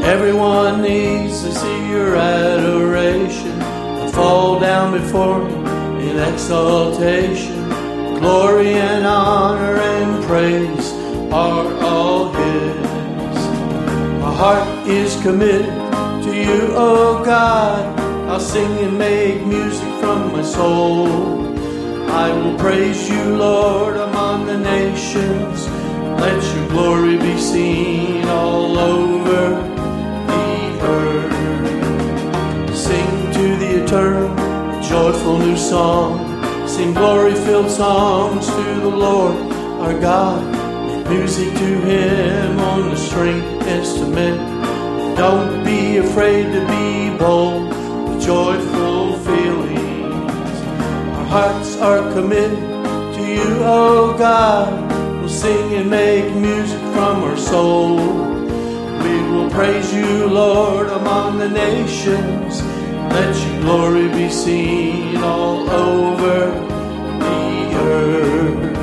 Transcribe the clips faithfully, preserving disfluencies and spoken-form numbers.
Everyone needs to see your adoration. I fall down before you in exaltation. Glory and honor and praise are all His. My heart is committed to you, oh God. I'll sing and make music from my soul. I will praise you, Lord, among the nations. Let your glory be seen all over the earth. Sing to the eternal, a joyful new song. Sing glory-filled songs to the Lord our God. Make music to Him on the string instrument. Don't be afraid to be bold with joyful feelings. Our hearts are committed to you, oh God. We'll sing and make music from our soul. We will praise you, Lord, among the nations. Let your glory be seen all over the earth.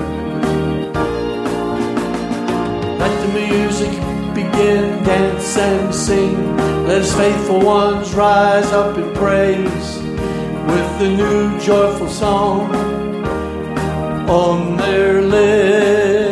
Let the music begin, dance and sing. Let His faithful ones rise up in praise with the new joyful song on their lips.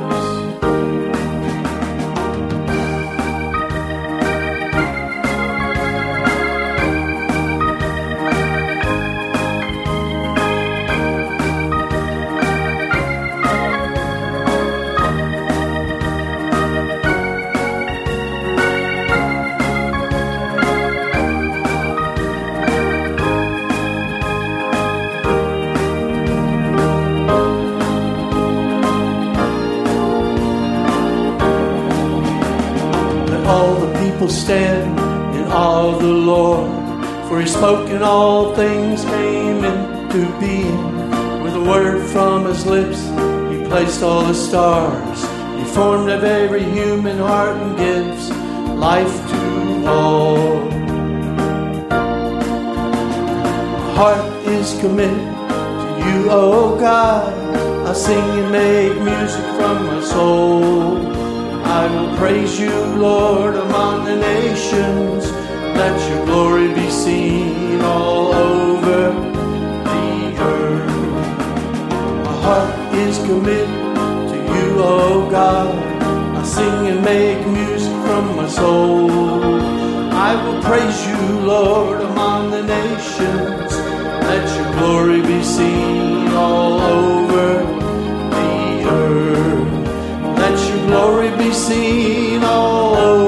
All the people stand in awe of the Lord, for He spoke and all things came into being. With a word from His lips He placed all the stars. He formed of every human heart and gives life to all. My heart is committed to you, oh God. I'll sing and make music from my soul. I will praise you, Lord, among the nations. Let your glory be seen all over the earth. My heart is committed to you, oh God. I sing and make music from my soul. I will praise you, Lord, among the nations. Let your glory be seen all over the earth. Let your glory be seen all over